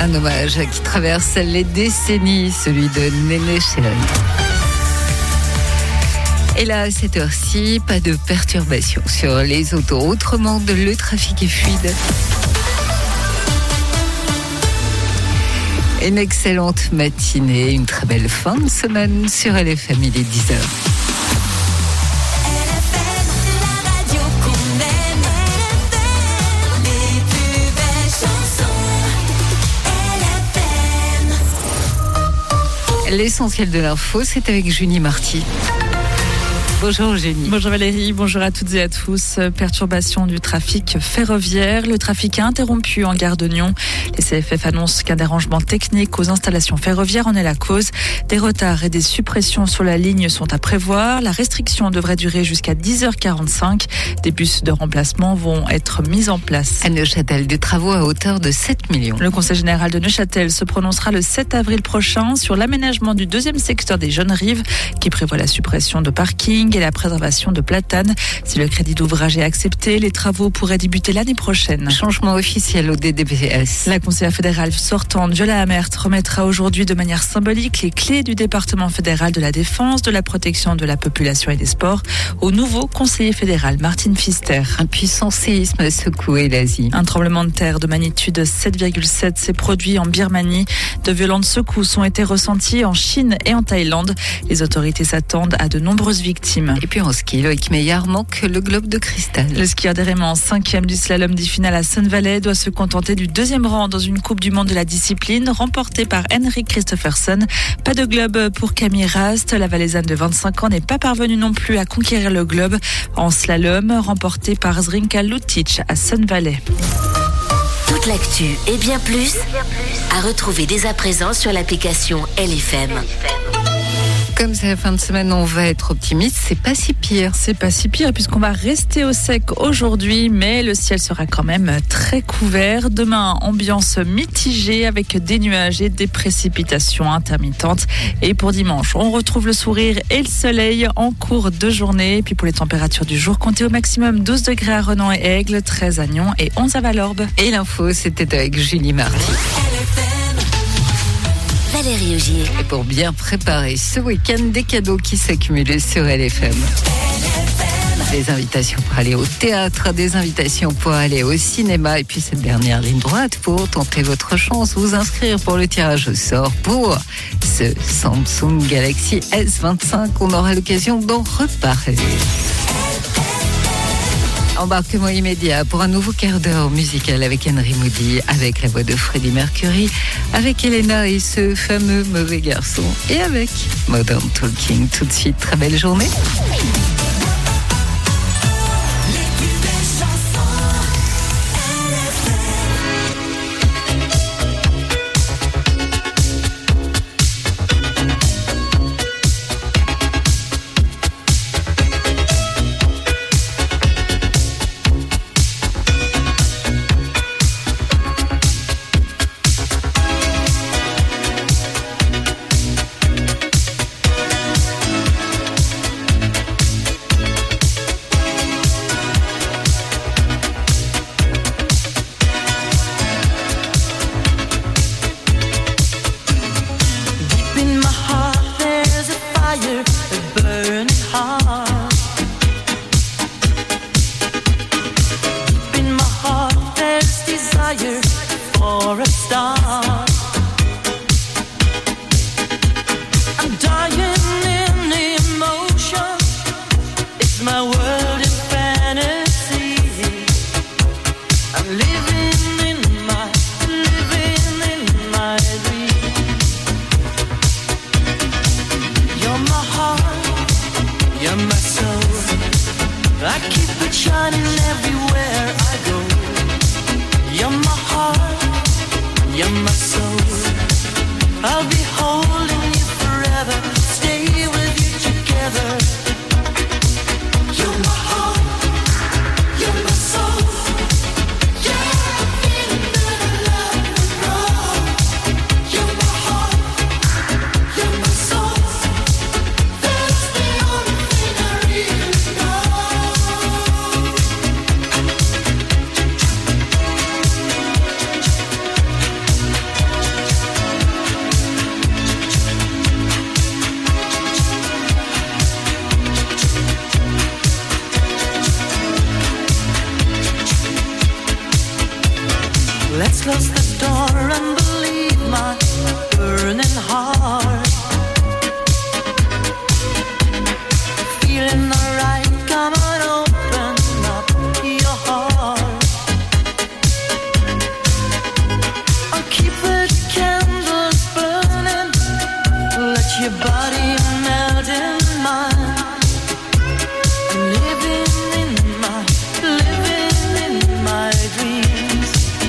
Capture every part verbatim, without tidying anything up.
Un hommage qui traverse les décennies, celui de Néné Chéri. Et là, à cette heure-ci, pas de perturbations sur les autoroutes romandes, le trafic est fluide. Une excellente matinée, une très belle fin de semaine sur L F M, il est dix heures. L'essentiel de l'info, c'est avec Julie Marty. Bonjour Génie. Bonjour Valérie, bonjour à toutes et à tous. Perturbation du trafic ferroviaire. Le trafic est interrompu en gare de Nyon. Les C F F annoncent qu'un dérangement technique aux installations ferroviaires en est la cause. Des retards et des suppressions sur la ligne sont à prévoir. La restriction devrait durer jusqu'à dix heures quarante-cinq. Des bus de remplacement vont être mis en place. À Neuchâtel, des travaux à hauteur de sept millions. Le Conseil général de Neuchâtel se prononcera le sept avril prochain sur l'aménagement du deuxième secteur des Jeunes Rives qui prévoit la suppression de parkings et la préservation de platanes. Si le crédit d'ouvrage est accepté, les travaux pourraient débuter l'année prochaine. Changement officiel au D D P S. La conseillère fédérale sortante, Viola Amert, remettra aujourd'hui de manière symbolique les clés du département fédéral de la défense, de la protection de la population et des sports au nouveau conseiller fédéral, Martin Pfister. Un puissant séisme a secoué l'Asie. Un tremblement de terre de magnitude sept virgule sept s'est produit en Birmanie. De violentes secousses ont été ressenties en Chine et en Thaïlande. Les autorités s'attendent à de nombreuses victimes. Et puis en ski, Loïc Meillard manque le globe de cristal. Le skieur d'Hérémont, cinquième du slalom dit final à Sun Valley, doit se contenter du deuxième rang dans une Coupe du Monde de la discipline remportée par Henrik Kristoffersen. Pas de globe pour Camille Rast. La Valaisanne de vingt-cinq ans n'est pas parvenue non plus à conquérir le globe en slalom, remporté par Zrinka Lutic à Sun Valley. Toute l'actu et bien plus à retrouver dès à présent sur l'application L F M. Comme c'est la fin de semaine, on va être optimiste. C'est pas si pire. C'est pas si pire puisqu'on va rester au sec aujourd'hui, mais le ciel sera quand même très couvert. Demain, ambiance mitigée avec des nuages et des précipitations intermittentes. Et pour dimanche, on retrouve le sourire et le soleil en cours de journée. Et puis pour les températures du jour, comptez au maximum douze degrés à Renan et Aigle, treize à Nyon et onze à Valorbe. Et l'info, c'était avec Julie Marty. Valérie Augier. Et pour bien préparer ce week-end, des cadeaux qui s'accumulent sur L F M. Des invitations pour aller au théâtre, des invitations pour aller au cinéma. Et puis cette dernière ligne droite pour tenter votre chance, vous inscrire pour le tirage au sort pour ce Samsung Galaxy S vingt-cinq. On aura l'occasion d'en reparler. Embarquement immédiat pour un nouveau quart d'heure musical avec Henry Moody, avec la voix de Freddie Mercury, avec Elena et ce fameux mauvais garçon, et avec Modern Talking. Tout de suite, très belle journée. Let's close the door and believe my burning heart. Feeling alright, come on, open up your heart. I'll keep the candles burning, let your body melt in mine. I'm living in my, living in my dreams.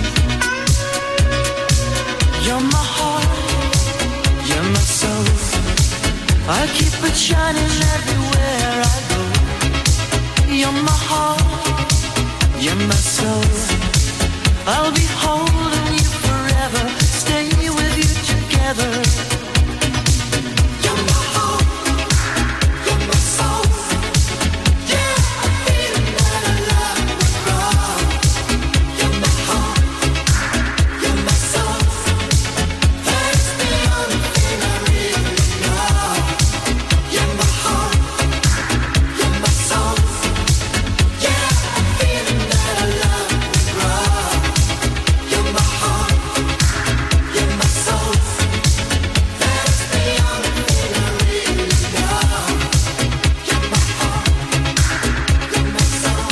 You're my heart, you're my soul. I'll keep it shining everywhere I go. You're my heart, you're my soul. I'll be holding you forever, stay with you together. You're my heart, you're my soul. Yeah, I feel that I love will grow. You're my heart, you're my soul. That's the only thing I really know. You're my heart, you're my soul. Yeah, I feel that I love will grow. You're my heart, you're my soul. That's the only thing I really know. You're my heart, you're my soul.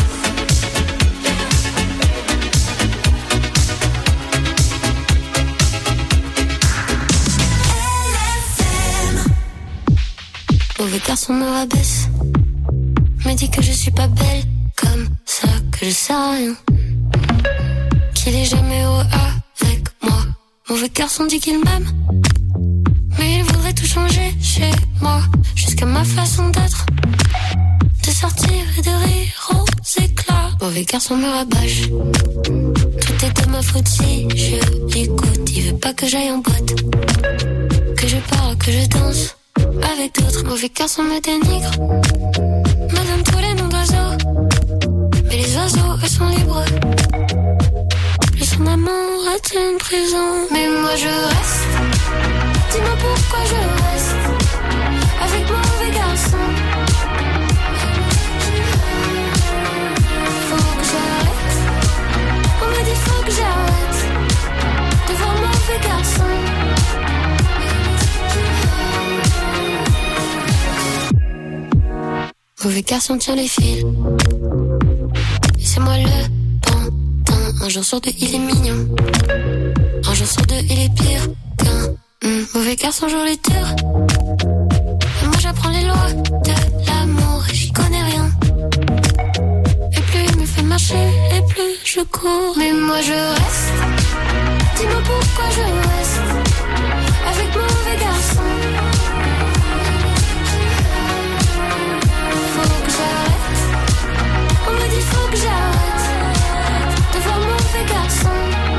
Mauvais garçon me rabaisse, me dit que je suis pas belle, comme ça que je sers à rien, qu'il est jamais heureux avec moi. Mauvais garçon dit qu'il m'aime, mais il voudrait tout changer chez moi, jusqu'à ma façon d'être, de sortir et de rire aux éclats. Mauvais garçon me rabâche, tout est de ma faute si je l'écoute. Il veut pas que j'aille en boîte, que je parle, que je danse avec d'autres. Mauvais garçon me dénigre, me donne tous les noms d'oiseaux, mais les oiseaux eux sont libres. Le son d'amour est une prison, mais moi je reste. Dis-moi pourquoi je reste avec mauvais garçon. Faut que j'arrête, on me dit faut que j'arrête de voir mauvais garçon. Mauvais garçon tient les fils, et c'est moi le pantin. Un jour sur deux il est mignon, un jour sur deux il est pire qu'un mm. Mauvais garçon joue les tours, et moi j'apprends les lois de l'amour et j'y connais rien. Et plus il me fait marcher, et plus je cours. Mais moi je reste, dis-moi pourquoi je reste avec mauvais garçon. On me dit faut que j'arrête de voir mauvais garçon.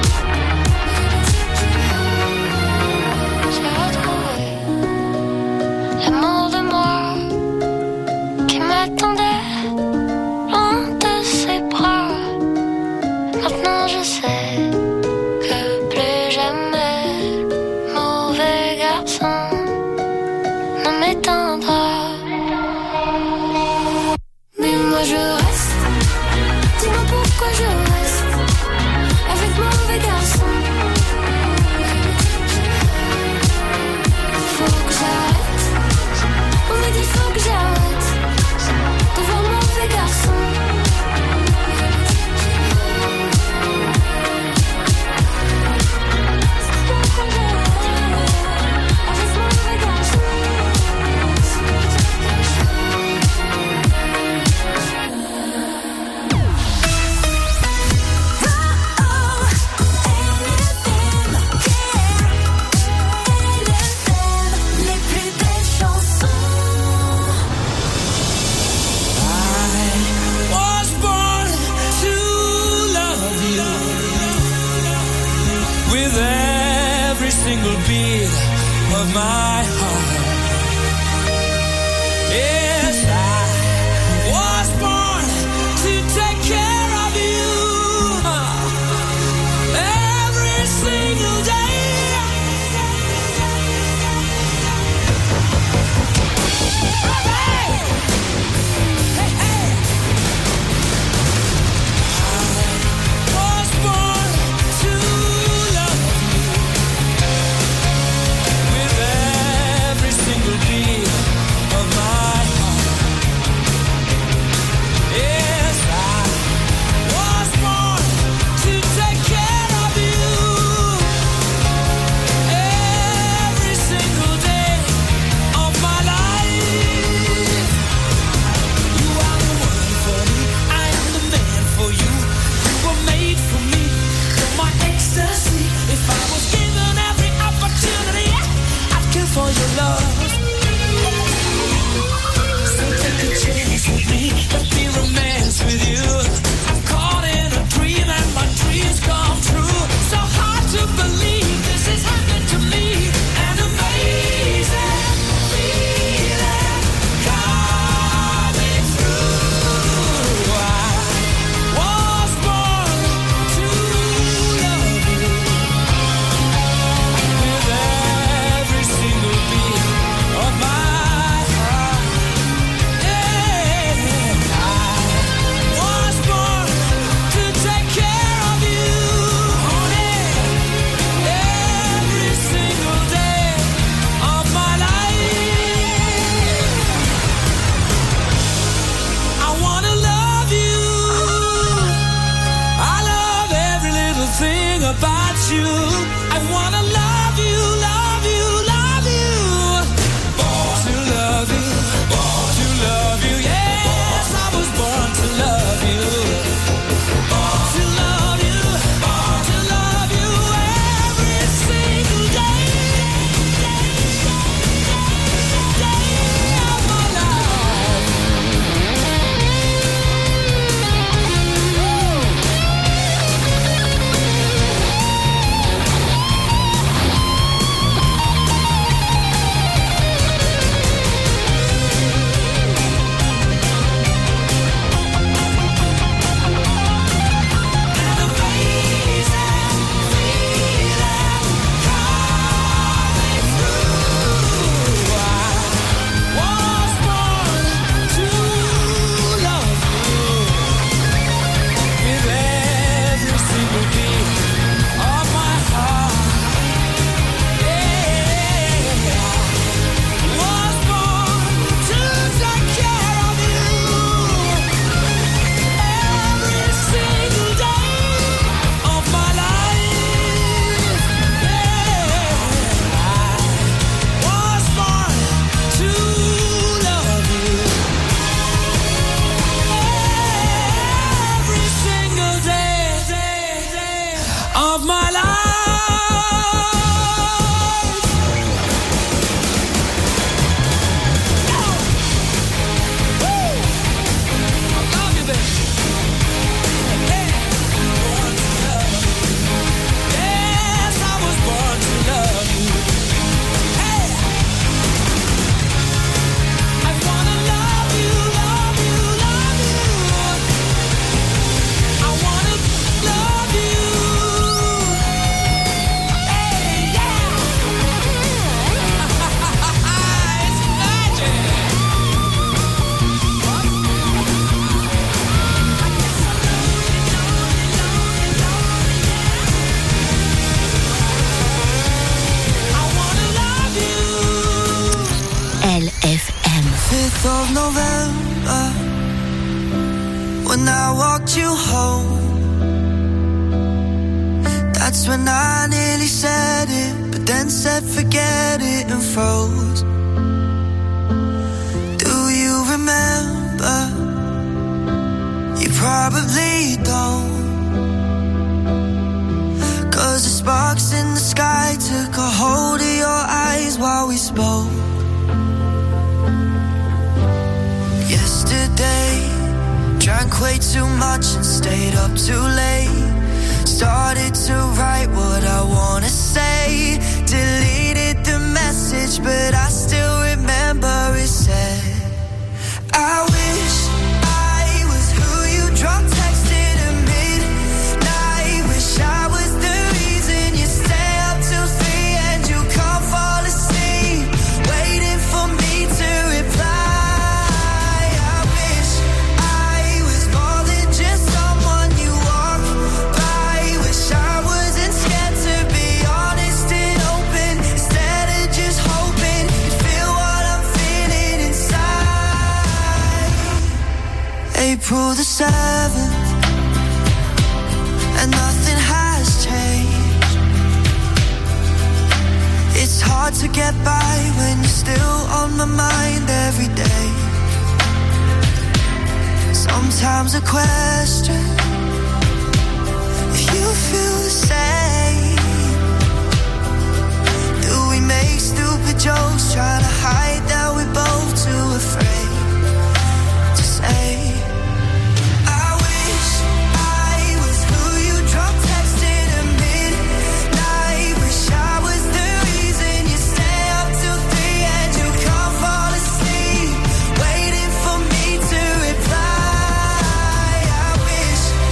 J'ai retrouvé l'amour de moi qui m'attendait loin de ses bras. Maintenant je sais que plus jamais mauvais garçon ne m'éteindra. Mais moi je reste, dis-moi pourquoi je reste avec mauvais garçon. Faut que j'arrête, on me dit faut que j'arrête de voir mauvais garçon. Pourquoi j'arrête avec mauvais garçon. Single beat of my heart. Yes, I was born to take care of you every single day. Hey, hey, hey. I was born to about you. I wanna love you, love you, love you. Born to love you, born to love you. Yes, I was born to love you. Born to love you, born to love you every single day. Day of my life. An amazing feeling coming through. I was born to love you with every single beat of my heart. Yeah, was born to take care of you every single day of my life. Yeah, I was born to love you every single day of my life. Woo! I love you, baby. Hey, born to love you. Yes, I was born to love you. Hey, I wanna love you, love you, love you. I wanna love you. Hey, yeah. It's magic. I wanna love you. L F M. fifth of November, when I walked you home, that's when I nearly said it, but then said forget it and froze. Do you remember? You probably don't, 'cause the sparks in the sky took a hold of your eyes while we spoke. Yesterday, drank way too much and stayed up too late. Started to write what I wanna say. Deleted the message, but I still remember it said, I wish I was who you drop texted at midnight. Wish I was the reason you stay up till three and you can't fall asleep, waiting for me to reply. I wish I was more than just someone you walk by. Wish I wasn't scared to be honest and open, instead of just hoping you'd feel what I'm feeling inside. April the seventh, and nothing has changed. It's hard to get by when you're still on my mind every day. Sometimes I question if you feel the same. Do we make stupid jokes trying to hide that we're both too afraid to say? I wish I was who you drop texted at midnight. Wish I was the reason you stay up till three and you can't fall asleep, waiting for me to reply. I wish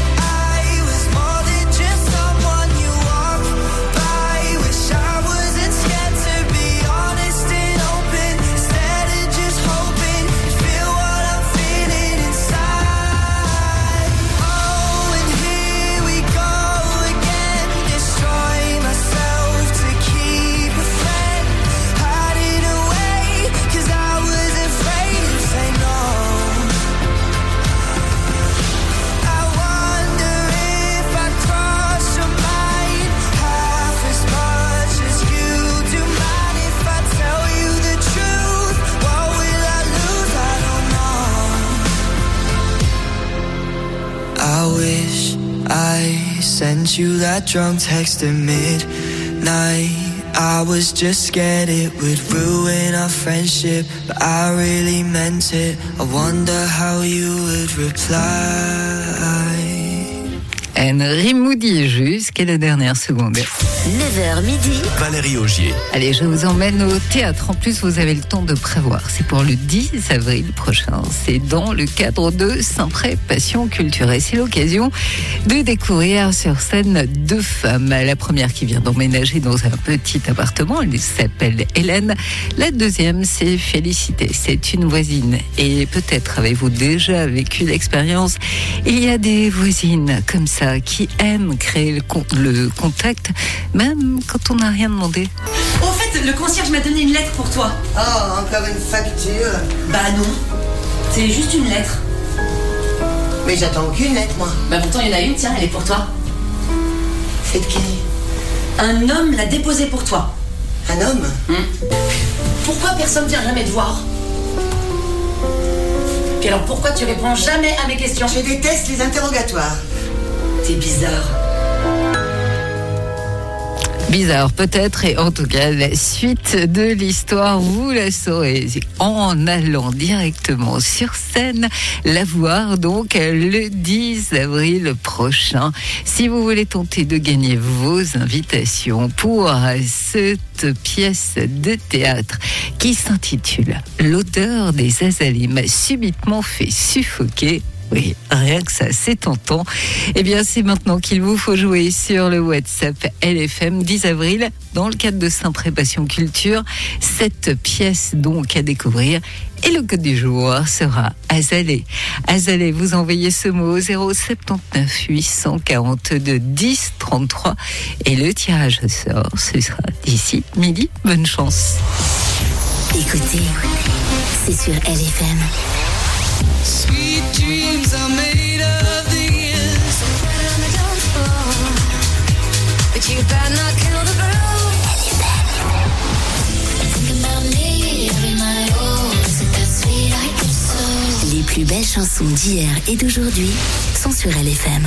sent you that drunk text at midnight. I was just scared it would ruin our friendship, but I really meant it. I wonder how you would reply. Henry Moody jusqu'à la dernière seconde. neuf heures midi. Valérie Augier. Allez, je vous emmène au théâtre. En plus, vous avez le temps de prévoir. C'est pour le dix avril prochain. C'est dans le cadre de Saint-Pré Passion Culture. Et c'est l'occasion de découvrir sur scène deux femmes. La première qui vient d'emménager dans un petit appartement. Elle s'appelle Hélène. La deuxième, c'est Félicité. C'est une voisine. Et peut-être avez-vous déjà vécu l'expérience. Il y a des voisines comme ça qui aiment créer le, con- le contact, même quand on n'a rien demandé. Au fait, le concierge m'a donné une lettre pour toi. Oh, encore une facture. Bah non, c'est juste une lettre. Mais j'attends aucune lettre, moi. Bah pourtant il y en a une, tiens, elle est pour toi. C'est de qui? Un homme l'a déposée pour toi. Un homme? Hum. Pourquoi personne vient jamais te voir? Puis alors pourquoi tu réponds jamais à mes questions? Je déteste les interrogatoires. T'es bizarre. Bizarre peut-être, et en tout cas la suite de l'histoire vous la saurez en allant directement sur scène la voir donc le dix avril prochain. Si vous voulez tenter de gagner vos invitations pour cette pièce de théâtre qui s'intitule L'odeur des azalées m'a subitement fait suffoquer. Oui, rien que ça, c'est tentant. Eh bien, c'est maintenant qu'il vous faut jouer sur le WhatsApp L F M dix avril dans le cadre de Saint-Pré Passion Culture. Cette pièce donc à découvrir. Et le code du jour sera Azalée. Azalée, vous envoyez ce mot au zéro sept neuf huit cent quarante-deux dix trente-trois et le tirage au sort, ce sera d'ici midi. Bonne chance. Écoutez, c'est sur L F M. Sweet dreams are made of these. But you better not kill the groove. Think about me every night. Oh, isn't that sweet? I guess so. Les plus belles chansons d'hier et d'aujourd'hui sont sur L F M.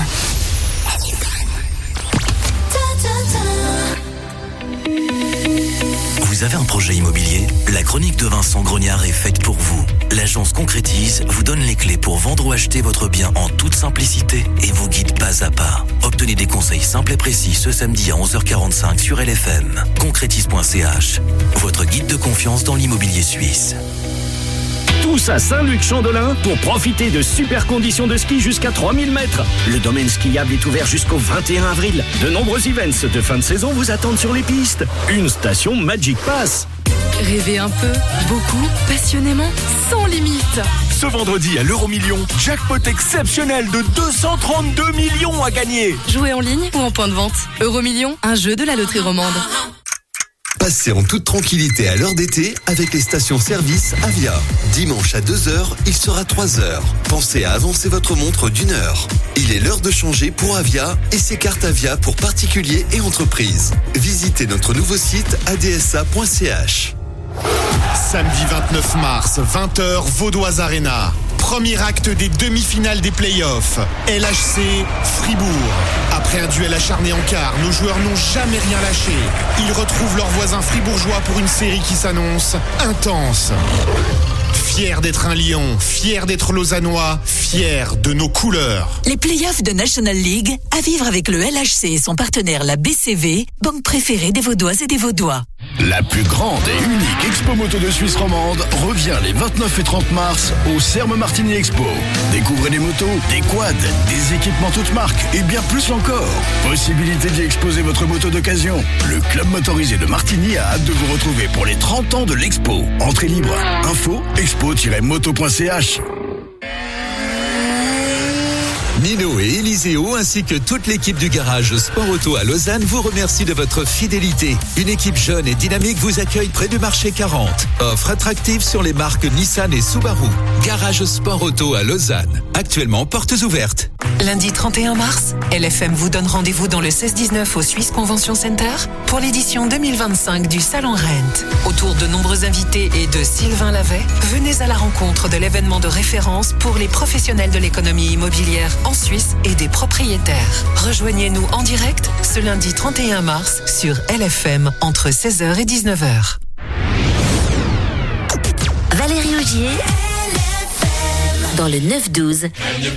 Vous avez un projet immobilier? La chronique de Vincent Grognard est faite pour vous. L'agence Concrétise vous donne les clés pour vendre ou acheter votre bien en toute simplicité et vous guide pas à pas. Obtenez des conseils simples et précis ce samedi à onze heures quarante-cinq sur L F M. Concrétise point c h, votre guide de confiance dans l'immobilier suisse. Tous à Saint-Luc-Chandelin pour profiter de super conditions de ski jusqu'à trois mille mètres. Le domaine skiable est ouvert jusqu'au vingt et un avril. De nombreux events de fin de saison vous attendent sur les pistes. Une station Magic Pass. Rêvez un peu, beaucoup, passionnément, sans limite. Ce vendredi à l'Euromillion, jackpot exceptionnel de deux cent trente-deux millions à gagner. Jouez en ligne ou en point de vente. Euromillion, un jeu de la loterie romande. Passez en toute tranquillité à l'heure d'été avec les stations-service Avia. Dimanche à deux heures, il sera trois heures. Pensez à avancer votre montre d'une heure. Il est l'heure de changer pour Avia et ses cartes Avia pour particuliers et entreprises. Visitez notre nouveau site a d s a point c h. Samedi vingt-neuf mars, vingt heures, Vaudoise Arena. Premier acte des demi-finales des playoffs. L H C Fribourg. Après un duel acharné en quart, nos joueurs n'ont jamais rien lâché. Ils retrouvent leurs voisins fribourgeois pour une série qui s'annonce intense. Fier d'être un Lion, fier d'être lausannois, fier de nos couleurs. Les playoffs de National League à vivre avec le L H C et son partenaire la B C V, banque préférée des Vaudoises et des Vaudois. La plus grande et unique expo moto de Suisse romande revient les vingt-neuf et trente mars au Serme Martini Expo. Découvrez des motos, des quads, des équipements toutes marques et bien plus encore. Possibilité d'y exposer votre moto d'occasion. Le club motorisé de Martigny a hâte de vous retrouver pour les trente ans de l'expo. Entrée libre. Info expo tiret moto point c h. Nino et Eliseo ainsi que toute l'équipe du garage Sport Auto à Lausanne vous remercie de votre fidélité. Une équipe jeune et dynamique vous accueille près du marché quarante. Offre attractive sur les marques Nissan et Subaru. Garage Sport Auto à Lausanne. Actuellement portes ouvertes. Lundi trente et un mars, L F M vous donne rendez-vous dans le seize dix-neuf au Swiss Convention Center pour l'édition deux mille vingt-cinq du Salon Rent. Autour de nombreux invités et de Sylvain Lavet, venez à la rencontre de l'événement de référence pour les professionnels de l'économie immobilière en suisse et des propriétaires. Rejoignez-nous en direct ce lundi trente et un mars sur L F M entre seize heures et dix-neuf heures. Valérie Augier dans le neuf douze.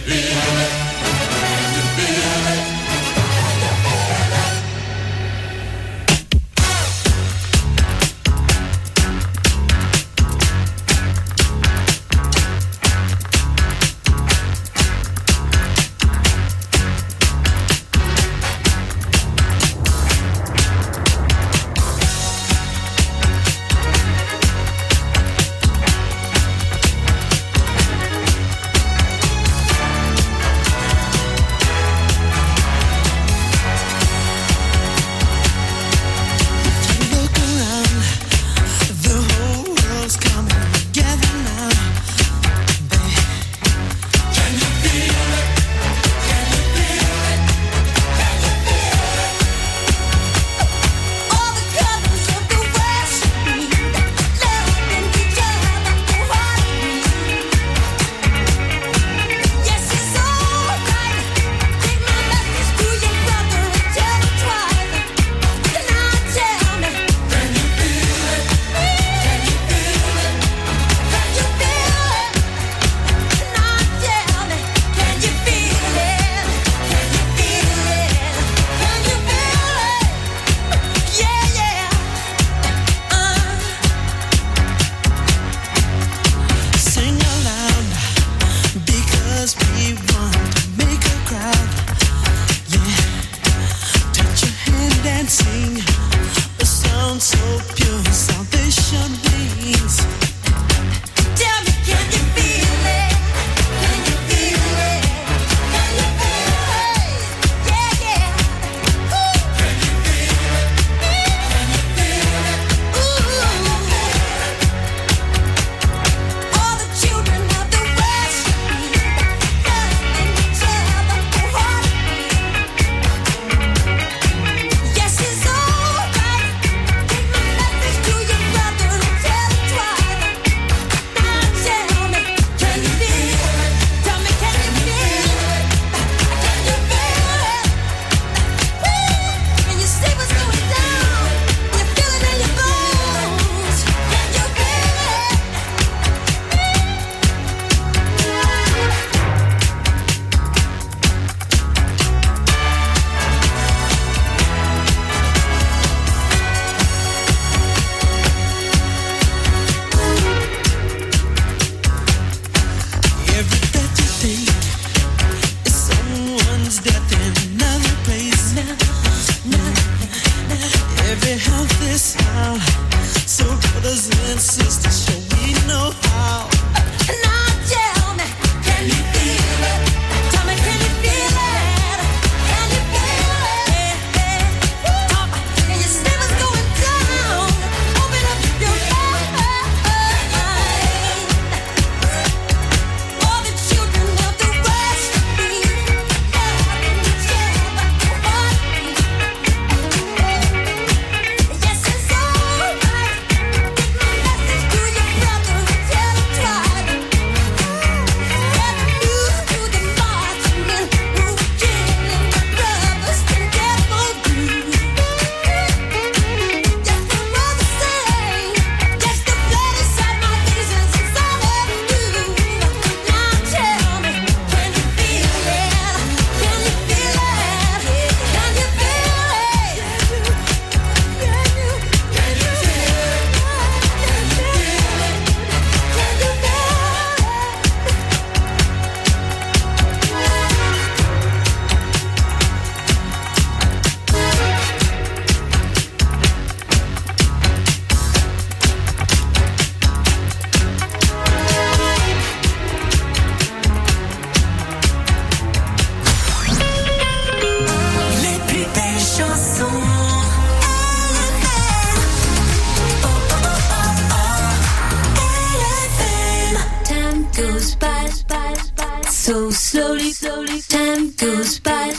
So slowly, slowly, time goes by.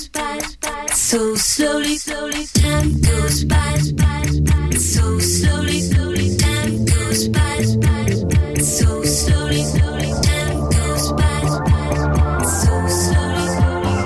So slowly, slowly, time goes by. So slowly, slowly, time goes by. So slowly, slowly, time goes by. So slowly, slowly.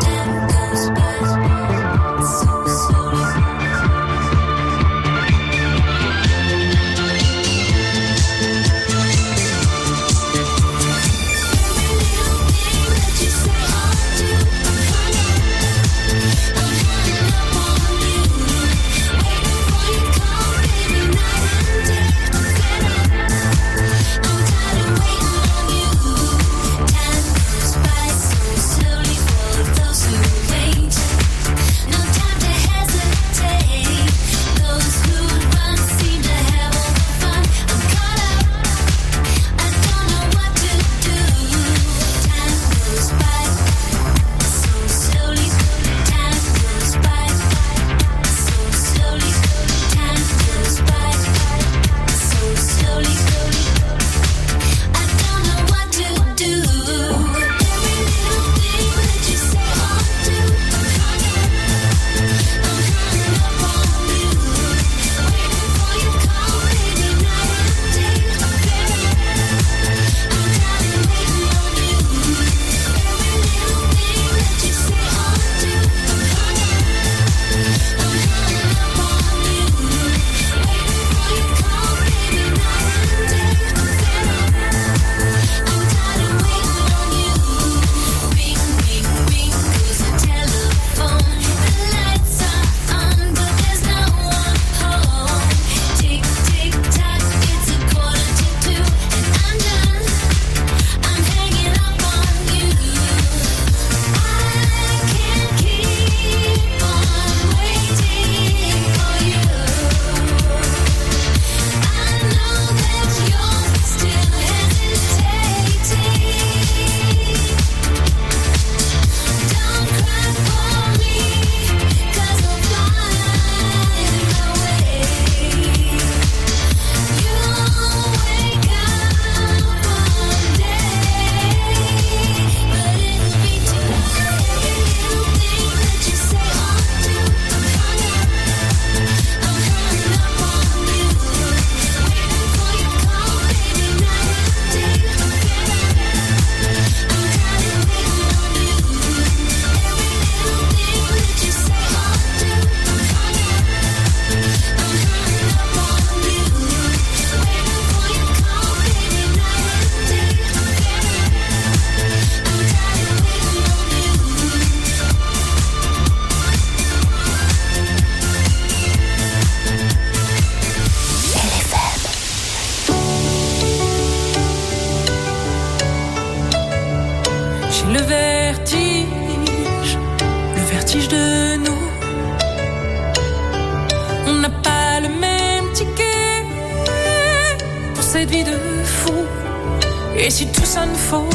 Et si tout sonne faux,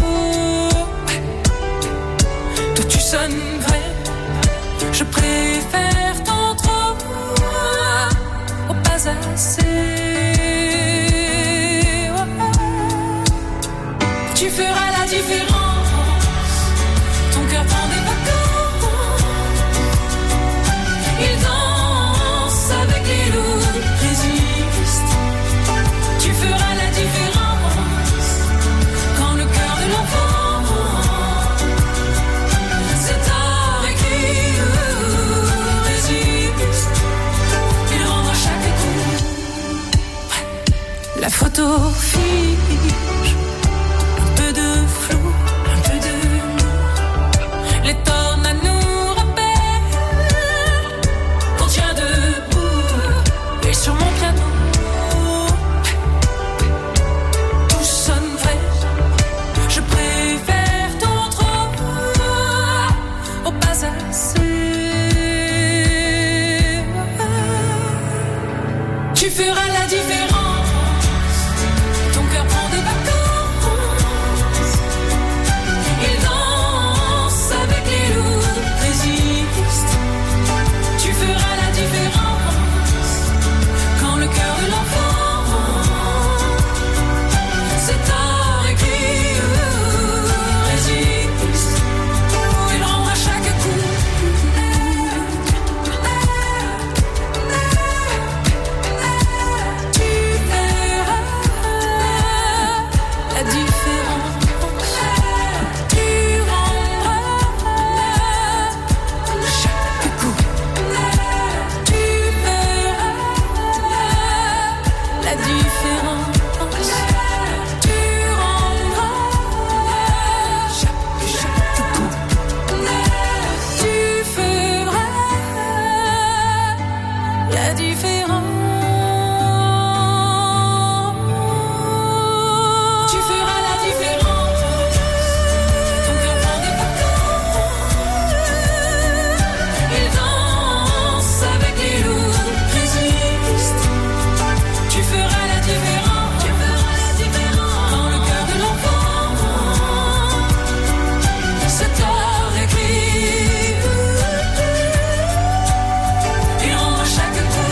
toi tu sonnes vrai. Je préfère tant trop au pas assez. Tu feras la différence. Ton cœur prend des vacances. Il danse avec les loups, résiste. Tu feras la différence. Quand le cœur de l'enfant c'est tard écrit, résiste. Il rend à chaque coup. La photo fiche. Un peu de flou, un peu de nous. Les tornades nous rappellent qu'on tient debout. Et sur mon piano tout sonne vrai. Je préfère ton trop au pas assez. Tu feras la différence. Ton cœur prend des vacances. Il danse avec les loups, résiste. Tu feras la différence. Quand le cœur de l'enfant c'est tard écrit, résiste. Il rend à chaque coup. Tu verras la différence. Tu rendras chaque coup. Tu verras la différence. Tu rendras chaque, chaque coup. Tu feras la différence. Tu feras la différence. Ton cœur prend des vacances. Il danse avec les loups, résiste. Tu feras la différence. Tu feras la différence. Quand le cœur de l'enfant c'est tard écrit. Il rend à chaque coup.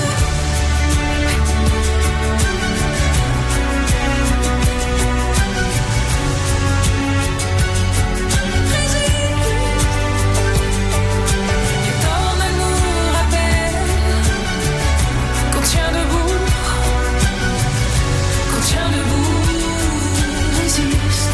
Les tornades nous rappellent qu'on tient debout, qu'on tient debout, résiste.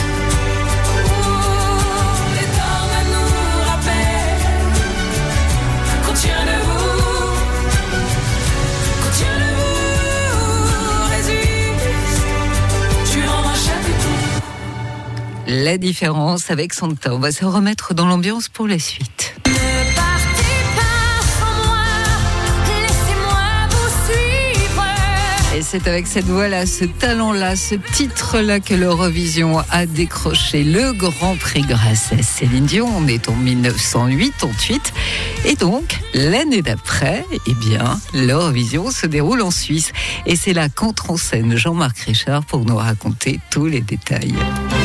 Les tornades nous rappellent qu'on tient debout, qu'on tient debout, résiste. Tu rends à chaque coup. La différence avec son temps. On va se remettre dans l'ambiance pour la suite. Ne partez pas sans moi, laissez-moi vous suivre. Et c'est avec cette voix-là, ce talent-là, ce titre-là que l'Eurovision a décroché le Grand Prix grâce à Céline Dion. On est en dix-neuf cent quatre-vingt-huit. Et donc, l'année d'après, eh bien, l'Eurovision se déroule en Suisse. Et c'est là qu'entre en scène Jean-Marc Richard pour nous raconter tous les détails.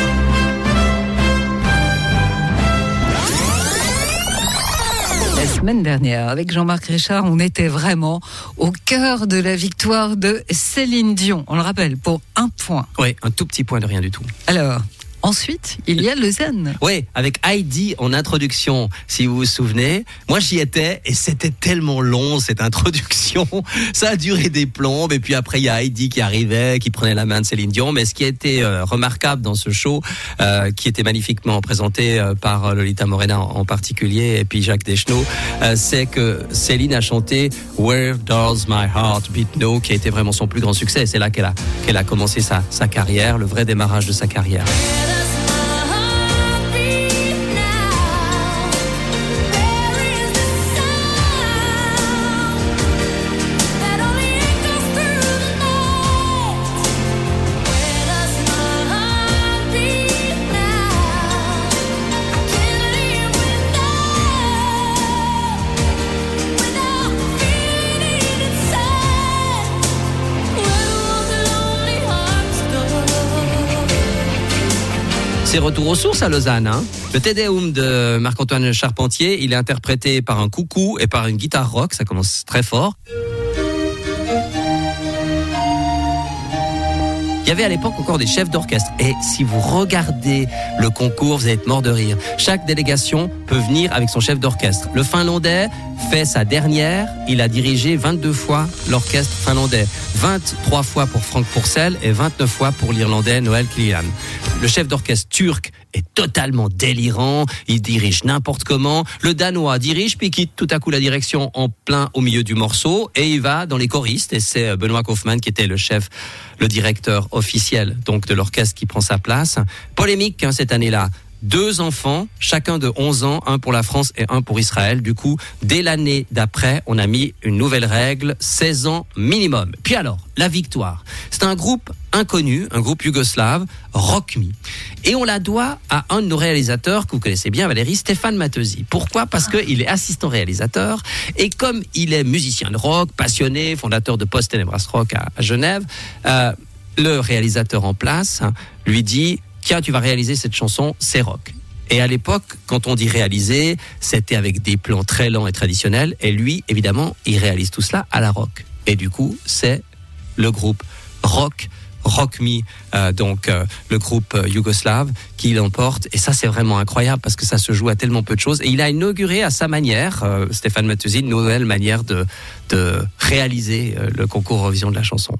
La semaine dernière, avec Jean-Marc Richard, on était vraiment au cœur de la victoire de Céline Dion. On le rappelle, pour un point. Oui, un tout petit point de rien du tout. Alors, ensuite, il y a Lausanne. Oui, avec Heidi en introduction, si vous vous souvenez. Moi, j'y étais et c'était tellement long, cette introduction. Ça a duré des plombes. Et puis après, il y a Heidi qui arrivait, qui prenait la main de Céline Dion. Mais ce qui a été euh, remarquable dans ce show, euh, qui était magnifiquement présenté euh, par Lolita Morena en, en particulier, et puis Jacques Deschenaux, euh, c'est que Céline a chanté Where Does My Heart Beat Now, qui a été vraiment son plus grand succès. Et c'est là qu'elle a, qu'elle a commencé sa, sa carrière, le vrai démarrage de sa carrière. C'est retour aux sources à Lausanne. Hein. Le Te Deum de Marc-Antoine Charpentier, il est interprété par un coucou et par une guitare rock, ça commence très fort. Il y avait à l'époque encore des chefs d'orchestre. Et si vous regardez le concours, vous allez être mort de rire. Chaque délégation peut venir avec son chef d'orchestre. Le Finlandais fait sa dernière. Il a dirigé vingt-deux fois l'orchestre finlandais. vingt-trois fois pour Frank Pourcel et vingt-neuf fois pour l'Irlandais Noel Killian. Le chef d'orchestre turc est totalement délirant. Il dirige n'importe comment. Le Danois dirige puis quitte tout à coup la direction en plein au milieu du morceau et il va dans les choristes. Et c'est Benoît Kaufmann qui était le chef, le directeur officiel donc de l'orchestre qui prend sa place. Polémique hein, cette année-là. Deux enfants, chacun de onze ans, un pour la France et un pour Israël. Du coup, dès l'année d'après, on a mis une nouvelle règle, seize ans minimum. Puis alors, la victoire. C'est un groupe inconnu, un groupe yougoslave, Rock Me. Et on la doit à un de nos réalisateurs que vous connaissez bien, Valérie, Stéphane Matteusi. Pourquoi ? Parce qu'il est assistant réalisateur et comme il est musicien de rock, passionné, fondateur de Post Tenebras Rock à, à Genève, euh, le réalisateur en place lui dit « Tiens, tu vas réaliser cette chanson, c'est rock ». Et à l'époque, quand on dit réaliser, c'était avec des plans très lents et traditionnels. Et lui, évidemment, il réalise tout cela à la rock. Et du coup, c'est le groupe Rock, Rock Me, euh, donc euh, le groupe euh, yougoslave qui l'emporte. Et ça, c'est vraiment incroyable parce que ça se joue à tellement peu de choses. Et il a inauguré à sa manière, euh, Stéphane Matteusi, une nouvelle manière de, de réaliser euh, le concours Eurovision de la chanson.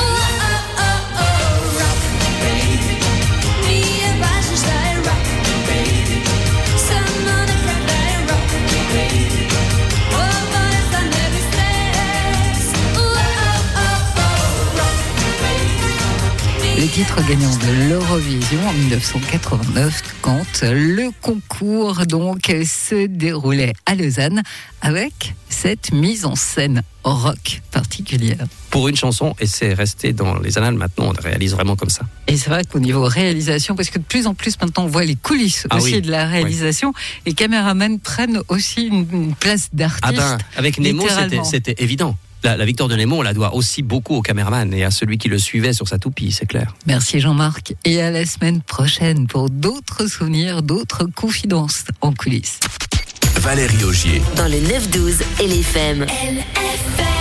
Les titres gagnants de l'Eurovision en dix-neuf cent quatre-vingt-neuf, quand le concours donc se déroulait à Lausanne avec cette mise en scène rock particulière. Pour une chanson, et c'est resté dans les annales maintenant, on réalise vraiment comme ça. Et c'est vrai qu'au niveau réalisation, parce que de plus en plus maintenant on voit les coulisses ah aussi oui, de la réalisation, oui. Les caméramans prennent aussi une, une place d'artiste. Ah ben, avec Nemo, c'était, c'était évident. La, la victoire de Nemo, on la doit aussi beaucoup au caméraman et à celui qui le suivait sur sa toupie, c'est clair. Merci Jean-Marc. Et à la semaine prochaine pour d'autres souvenirs, d'autres confidences en coulisses. Valérie Augier. Dans le neuf douze, L F M. L F M.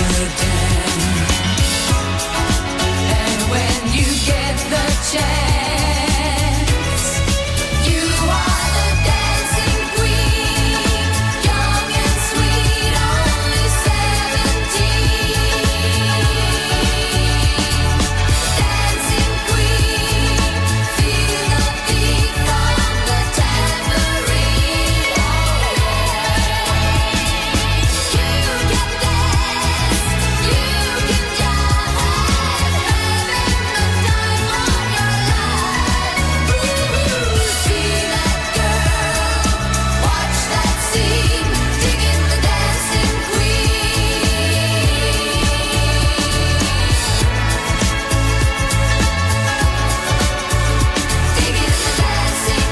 again. And when you get the chance, you are the dancing queen, young and sweet, only seventeen. Dancing queen, feel the beat from the tambourine. You can dance, you can jive, having the time of your life. Ooh, see that girl, watch that scene, digging the dancing queen. Digging the dancing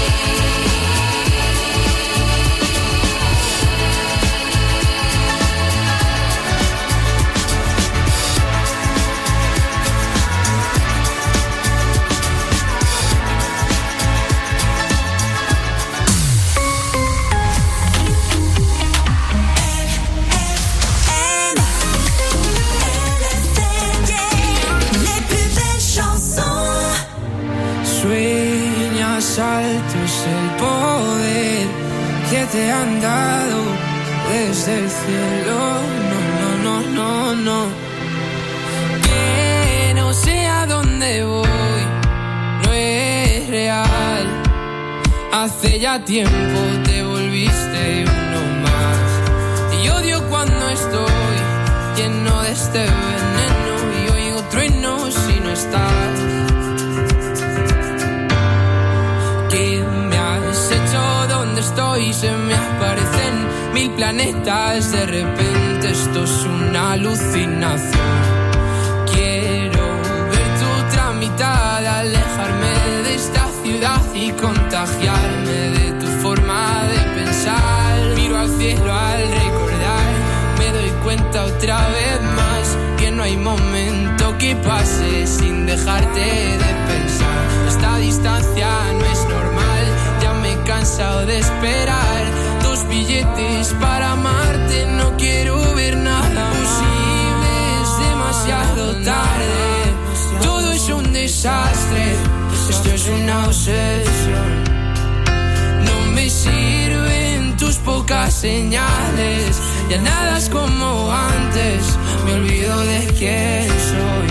Les plus belles chansons. Sueñas alto es el poder que te han dado desde el cielo. No, no, no, no, no. Que no sé a dónde voy, no es real. Hace ya tiempo te volviste uno más. Y odio cuando estoy lleno de este veneno y oigo truenos si no estás. ¿Qué me has hecho? ¿Dónde estoy? Se me aparecen mil planetas. De repente esto es una alucinación. Quiero ver tu otra mitad, alejarme de esta ciudad y contagiarme de tu forma de pensar. Miro al cielo al recordar, me doy cuenta otra vez más que no hay momento que pase sin dejarte de pensar. Esta distancia no es normal, ya me he cansado de esperar. Dos billetes para amarte, no quiero ver nada posible, es demasiado tarde. Todo es un desastre, esto es una obsesión. No me sirven tus pocas señales, ya nada es como antes, me olvido de quién soy.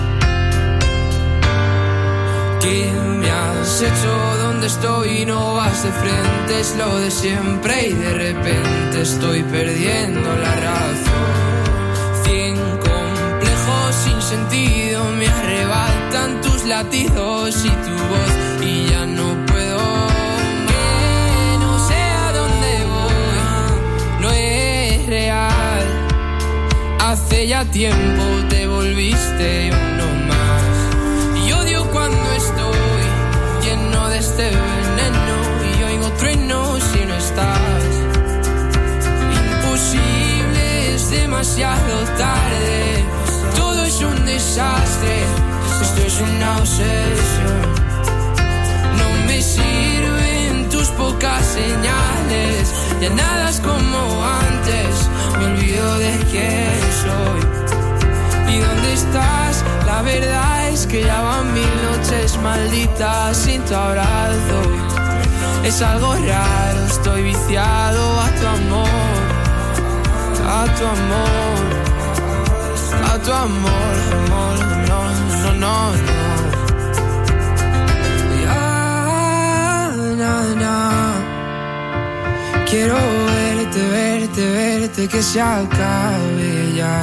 ¿Qué me has hecho? ¿Dónde estoy? No vas de frente, es lo de siempre y de repente estoy perdiendo la razón. Cien complejos sin sentido me arrebatan tus latidos y tu voz y ya no puedo. Que no sé a dónde voy, no es real. Hace ya tiempo te volviste uno más. Y odio cuando estoy lleno de este veneno y oigo truenos si no estás. Imposible, es demasiado tarde. Todo es un desastre, esto es una obsesión. No me sirven tus pocas señales, ya nada es como antes, me olvido de quién soy. ¿Y dónde estás? La verdad es que ya van mil noches malditas sin tu abrazo. Es algo raro, estoy viciado a tu amor, a tu amor, a tu amor, amor, no, no, no, no. Ya, na, na. Quiero verte, verte, verte, que se acabe ya.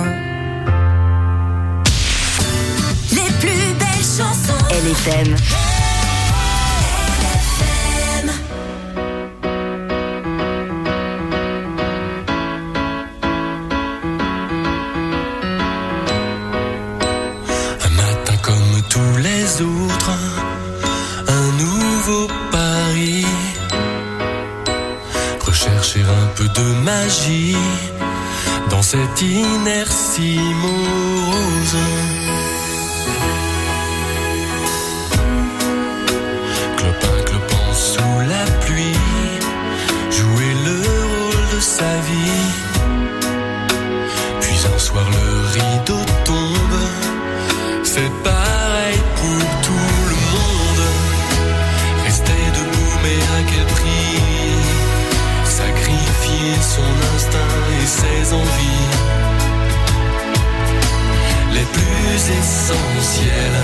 Les plus belles chansons. L F M. Un matin comme tous les autres, un nouveau pari. Rechercher un peu de magie dans cette inertie morose. Clopin, clopin sous la pluie, jouer le rôle de sa vie. Puis un un soir le rideau tombe, c'est pareil pour tout le monde. Rester debout mais à quel prix? Sacrifier son instinct et ses envies les plus essentielles.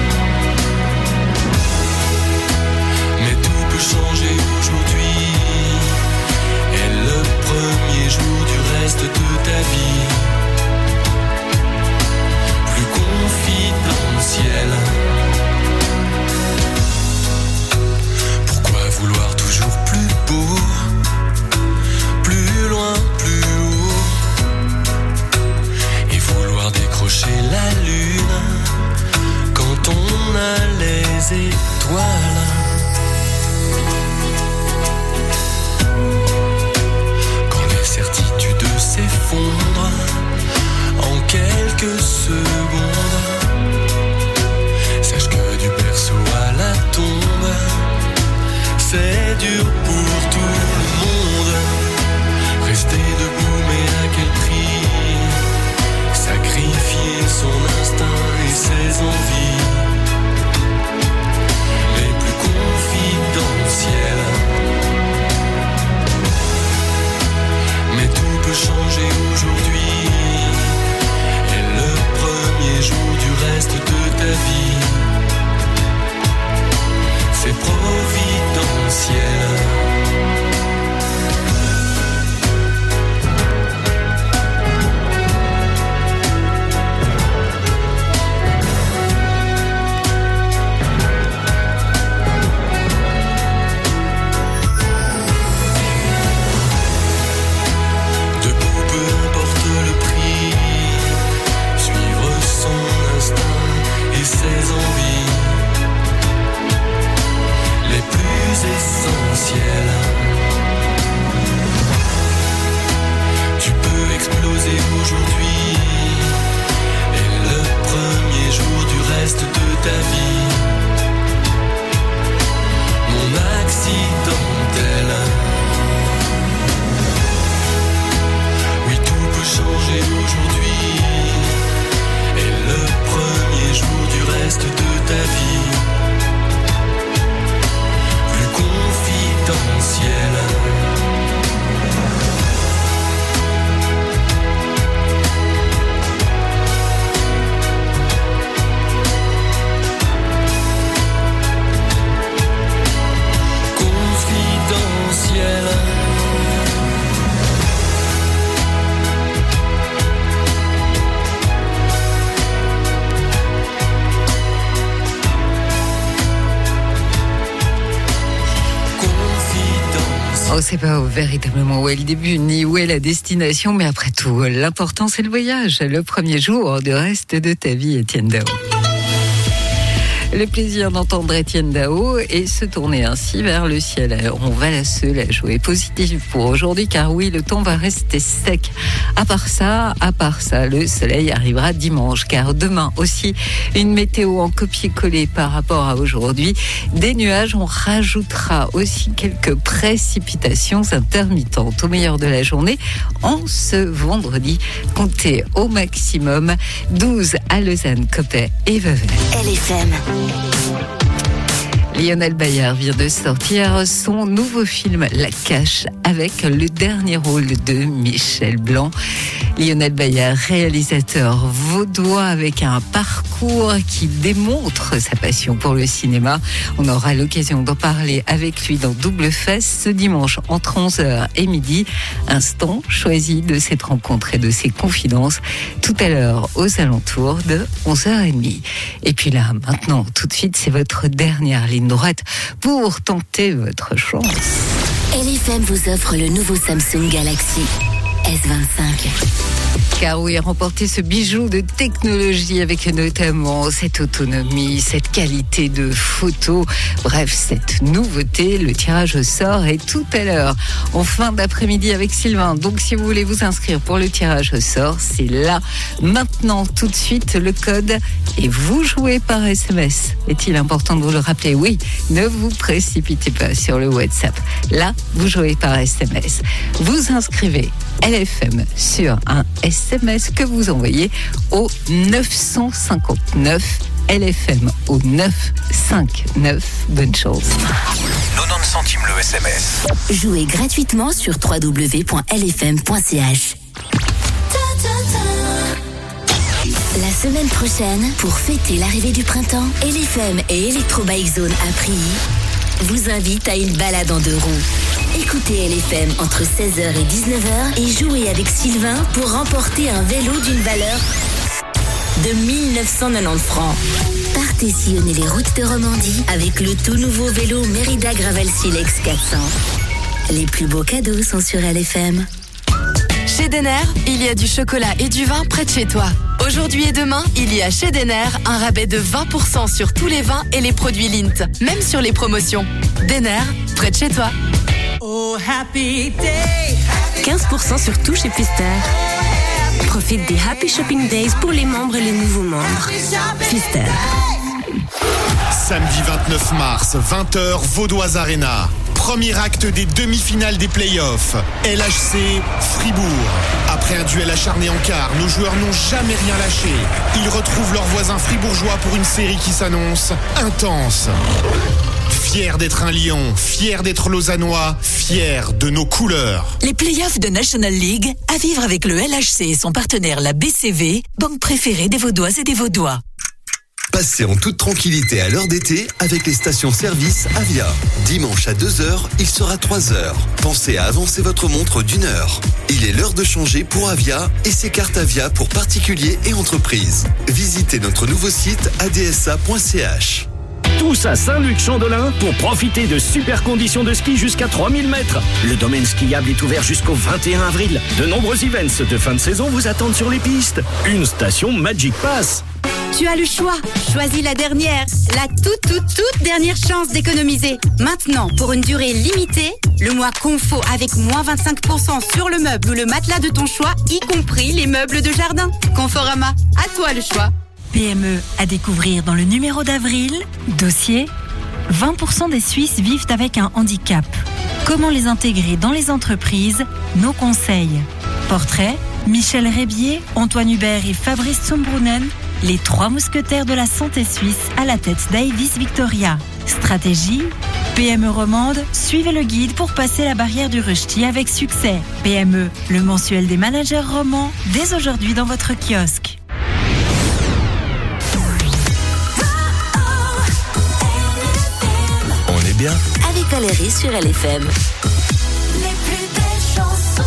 Mais tout peut changer aujourd'hui, et le premier jour du reste de ta vie plus confidentiel. Pourquoi vouloir toujours plus beau, plus loin, plus haut, et vouloir décrocher la lune quand on a les étoiles? Quand les certitudes s'effondrent en quelques secondes, sache que du berceau à la tombe, c'est dur pour tout le monde. Rester debout mais à quel prix? Sacrifier son instinct et ses envies les plus confidentielles. Mais tout peut changer aujourd'hui, et le premier jour du reste de ta vie c'est providentiel. Essentiel. Tu peux exploser aujourd'hui, et le premier jour du reste de ta vie non accidentel. Oui, tout peut changer aujourd'hui, et le premier jour du reste de ta vie confidentiel. Confidentiel. On ne sait pas véritablement où est le début ni où est la destination, mais après tout, l'important c'est le voyage, le premier jour du reste de ta vie, Étienne Dao. Le plaisir d'entendre Étienne Dao et se tourner ainsi vers le ciel. Alors, on va la se la jouer positive pour aujourd'hui, car oui, le temps va rester sec. À part ça, à part ça, le soleil arrivera dimanche, car demain aussi, une météo en copier-coller par rapport à aujourd'hui. Des nuages, on rajoutera aussi quelques précipitations intermittentes au meilleur de la journée. En ce vendredi, comptez au maximum douze à Lausanne, Coppet et Vevey. L F M. Lionel Baillard vient de sortir son nouveau film La Cache avec le dernier rôle de Michel Blanc. Lionel Baillard, réalisateur vaudois avec un parcours qui démontre sa passion pour le cinéma. On aura l'occasion d'en parler avec lui dans Double Face ce dimanche entre onze heures et midi. Instant choisi de cette rencontre et de ses confidences tout à l'heure aux alentours de onze heures trente. Et puis là, maintenant, tout de suite, c'est votre dernière ligne droite pour tenter votre chance. L F M vous offre le nouveau Samsung Galaxy S vingt-cinq. Car oui, remporter ce bijou de technologie avec notamment cette autonomie, cette qualité de photo, bref, cette nouveauté, le tirage au sort est tout à l'heure, en fin d'après-midi avec Sylvain. Donc si vous voulez vous inscrire pour le tirage au sort, c'est là, maintenant, tout de suite, le code, et vous jouez par S M S. Est-il important de vous le rappeler? Oui, ne vous précipitez pas sur le WhatsApp. Là, vous jouez par S M S. Vous inscrivez L F M sur un S S M S que vous envoyez au neuf cent cinquante-neuf L F M au neuf cent cinquante-neuf. Bonne chance. quatre-vingt-dix centimes le S M S. Jouez gratuitement sur w w w point l f m point c h. La semaine prochaine, pour fêter l'arrivée du printemps, L F M et Electro Bike Zone à Prilly vous invitent à une balade en deux roues. Écoutez L F M entre seize heures et dix-neuf heures et jouez avec Sylvain pour remporter un vélo d'une valeur de mille neuf cent quatre-vingt-dix francs. Partez sillonner les routes de Romandie avec le tout nouveau vélo Merida Gravel Silex quatre cents. Les plus beaux cadeaux sont sur L F M. Chez Denner, il y a du chocolat et du vin près de chez toi. Aujourd'hui et demain, il y a chez Denner un rabais de vingt pour cent sur tous les vins et les produits Lindt, même sur les promotions. Denner, près de chez toi. Oh, happy day. quinze pour cent sur tout chez Pfister. Profite des Happy Shopping Days pour les membres et les nouveaux membres. Pfister. Samedi vingt-neuf mars, vingt heures, Vaudoise Arena. Premier acte des demi-finales des playoffs. L H C, Fribourg. Après un duel acharné en quart, nos joueurs n'ont jamais rien lâché. Ils retrouvent leurs voisins fribourgeois pour une série qui s'annonce intense. Fiers d'être un Lion, fiers d'être lausannois, fiers de nos couleurs. Les playoffs de National League à vivre avec le L H C et son partenaire la B C V, banque préférée des Vaudoises et des Vaudois. Passez en toute tranquillité à l'heure d'été avec les stations-service Avia. Dimanche à deux heures, il sera trois heures. Pensez à avancer votre montre d'une heure. Il est l'heure de changer pour Avia et ses cartes Avia pour particuliers et entreprises. Visitez notre nouveau site a d s a point c h. Tous à Saint-Luc-Chandelin pour profiter de super conditions de ski jusqu'à trois mille mètres. Le domaine skiable est ouvert jusqu'au vingt et un avril. De nombreux events de fin de saison vous attendent sur les pistes. Une station Magic Pass. Tu as le choix. Choisis la dernière, la toute, toute, toute dernière chance d'économiser. Maintenant, pour une durée limitée, le mois Confo avec moins vingt-cinq pour cent sur le meuble ou le matelas de ton choix, y compris les meubles de jardin. Conforama, à toi le choix. P M E à découvrir dans le numéro d'avril. Dossier. vingt pour cent des Suisses vivent avec un handicap. Comment les intégrer dans les entreprises? Nos conseils. Portrait. Michel Rébier, Antoine Hubert et Fabrice Zumbrunnen, les trois mousquetaires de la santé suisse à la tête d'Avis Victoria. Stratégie. P M E romande, suivez le guide pour passer la barrière du Ruchti avec succès. P M E, le mensuel des managers romans, dès aujourd'hui dans votre kiosque. On est bien Avec Valérie sur L F M. Les plus belles chansons.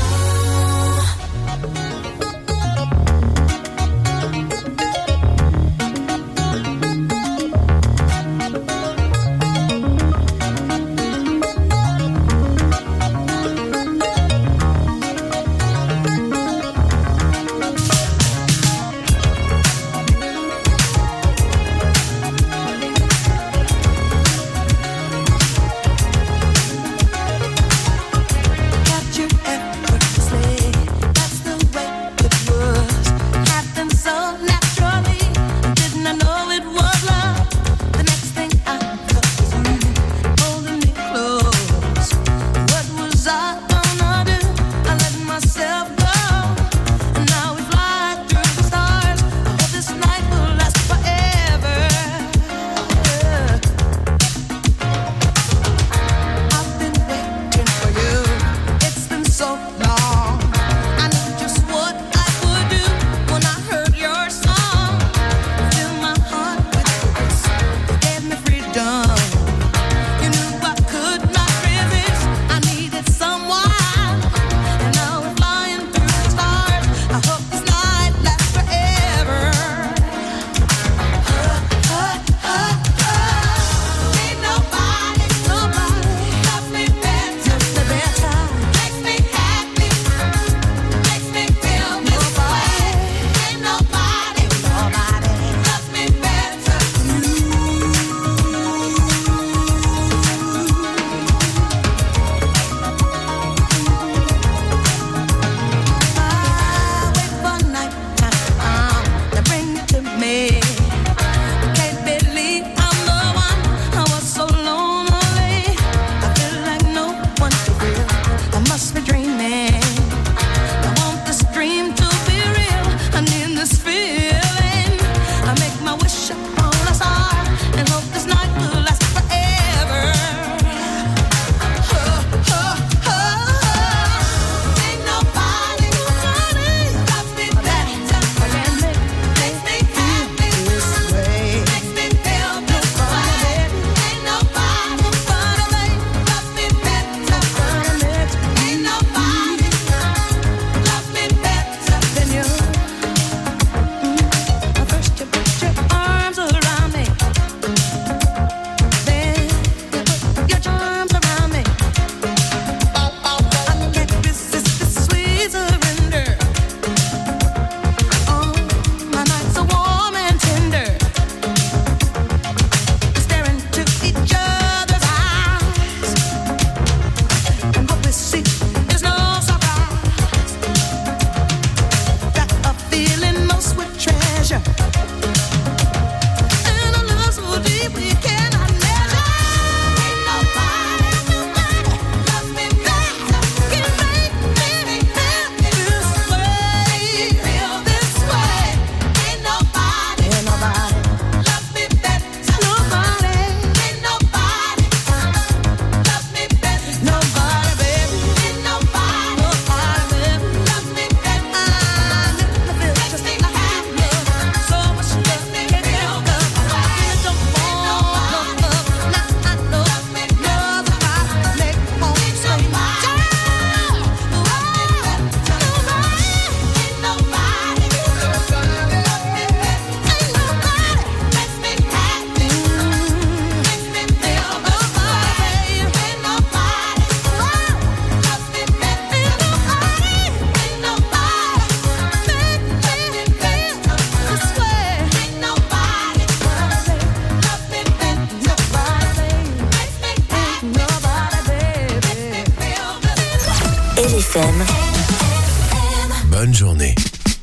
Bonne journée.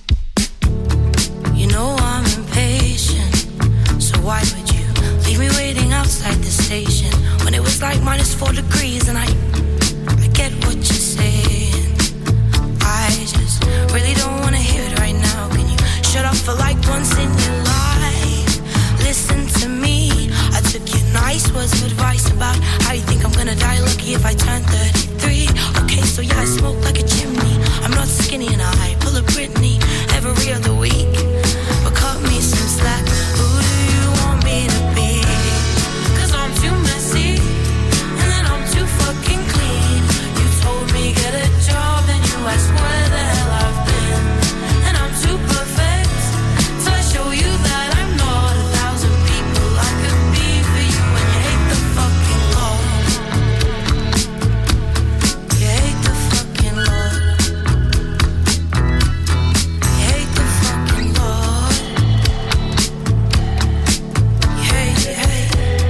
You know I'm impatient, so why would you leave me waiting outside the station when it was like minus four degrees and I, I get what you're saying. I just really don't wanna hear it right now. Can you shut up for like once in your life? Listen to me. I took your nice words of advice about how you think I'm gonna die lucky if I turn thirty-three. Okay, so yeah, I smoke like a chimney. I'm not skinny and I pull a Britney every other week. But cut me some slack. Who do you want me to be? 'Cause I'm too messy and then I'm too fucking clean. You told me get a job and you asked where the hell I've been. And I'm too perfect so I show you that I'm not a thousand people I could be for you. And you hate the fucking Lord. You hate the fucking Lord. You hate the fucking Lord. You hate, you hate.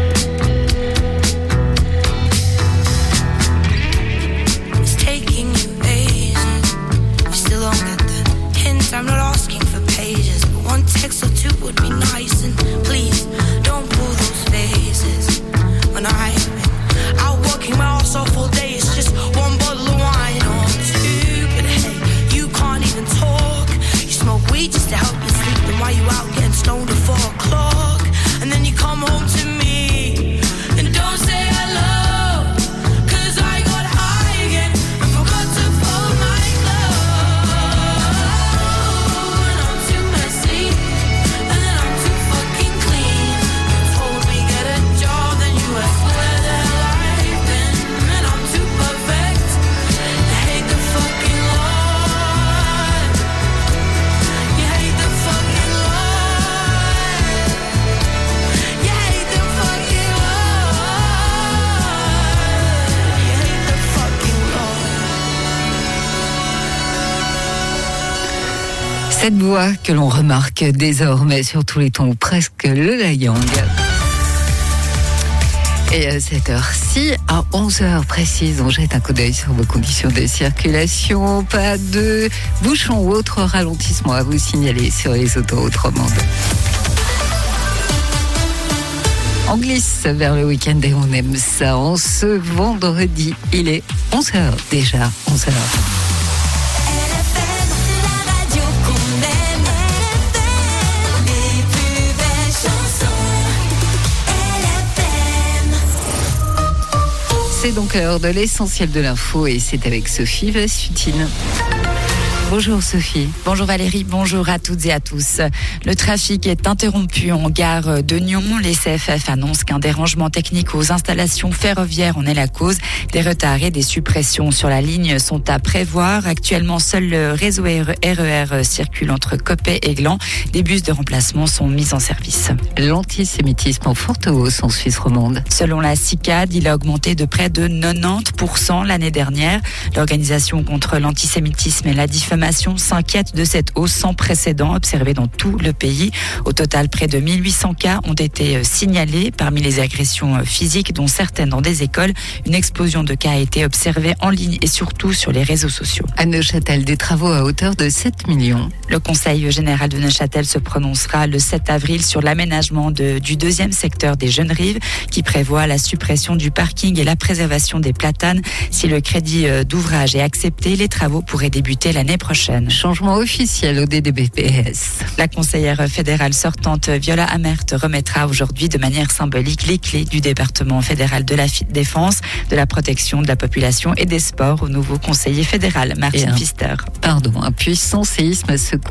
It's taking you ages. You still don't get the hint. I'm not asking for pages, but one text or two would be nice. And please don't pull those faces when I've been out working my ass off all day. It's just one bottle of wine or two, but hey, you can't even talk. You smoke weed just to help you sleep. Then why you out getting stoned at four o'clock? And then you come home to me and don't say hello. 'Cause I got high again and forgot to fold my clothes. And I'm too messy and then I'm too fucking clean. You told me get a job, then you asked where the hell I've been. And I'm too perfect. I hate the fucking Lord. You hate the fucking Lord. You hate the fucking Lord. You hate the fucking Lord. Cette voix que l'on remarque désormais sur tous les tons, ou presque le La Yang. Et à cette heure-ci, à onze heures précises, on jette un coup d'œil sur vos conditions de circulation. Pas de bouchons ou autres ralentissements à vous signaler sur les autoroutes romandes. On glisse vers le week-end et on aime ça. En ce vendredi, il est onze heures déjà, onze heures. C'est donc l'heure de l'essentiel de l'info et c'est avec Sophie Vassutine. Bonjour Sophie. Bonjour Valérie, bonjour à toutes et à tous. Le trafic est interrompu en gare de Nyon. Les C F F annoncent qu'un dérangement technique aux installations ferroviaires en est la cause. Des retards et des suppressions sur la ligne sont à prévoir. Actuellement, seul le réseau R E R circule entre Coppet et Gland. Des bus de remplacement sont mis en service. L'antisémitisme en forte hausse en Suisse romande. Selon la C I C A D, il a augmenté de près de quatre-vingt-dix pour cent l'année dernière. L'organisation contre l'antisémitisme et la diffamation s'inquiète de cette hausse sans précédent observée dans tout le pays. Au total, près de mille huit cents cas ont été signalés. Parmi les agressions physiques, dont certaines dans des écoles, une explosion de cas a été observée en ligne et surtout sur les réseaux sociaux. À Neuchâtel, des travaux à hauteur de sept millions. Le Conseil général de Neuchâtel se prononcera le sept avril sur l'aménagement de, du deuxième secteur des Jeunes Rives, qui prévoit la suppression du parking et la préservation des platanes. Si le crédit d'ouvrage est accepté, les travaux pourraient débuter l'année prochaine. Changement officiel au D D B P S. La conseillère fédérale sortante Viola Amert remettra aujourd'hui de manière symbolique les clés du département fédéral de la défense, de la protection de la population et des sports au nouveau conseiller fédéral Martin un, Pfister. Pardon, un puissant séisme secoue